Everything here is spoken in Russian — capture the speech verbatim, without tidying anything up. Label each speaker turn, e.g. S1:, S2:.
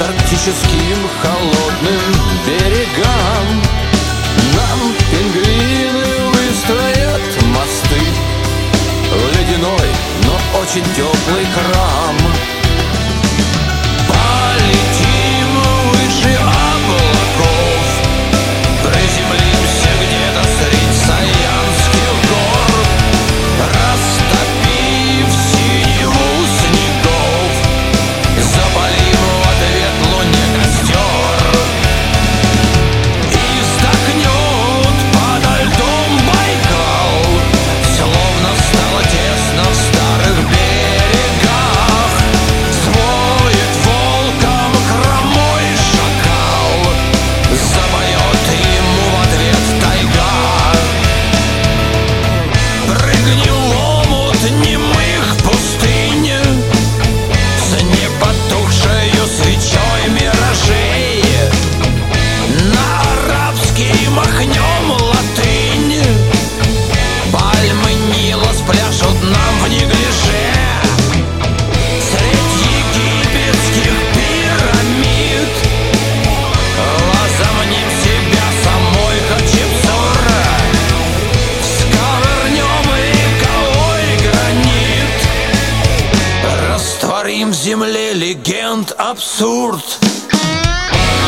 S1: арктическим холодным берегам. Нам пингвины выстроят мосты в ледяной, но очень теплый крам. Полетим выше облаков, приземлимся где-то средь Саянских гор, растопив синеву снегов, запалим в ответ луне костер. И вздохнет подо льдом Байкал, словно стало тесно в старых берегах. Своет волком хромой шакал, запоет ему в ответ тайга. Прыгнем в омут немых пустынь, с непотухшею свечой миражей. На арабский махнем латынь, пальмы Нила спляшут нам в неглиже. Средь египетских пирамид возомним себя самой Хатшепсура, сковырнем вековой гранит, растворим в земле легенд абсурд.